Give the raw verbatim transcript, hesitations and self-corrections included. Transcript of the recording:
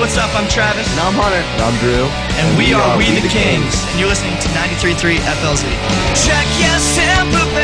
what's up? I'm Travis. And I'm Hunter. And I'm Drew. And, and we, we are We the, the Kings. Kings. And you're listening to ninety-three point three F L Z. Check your temper.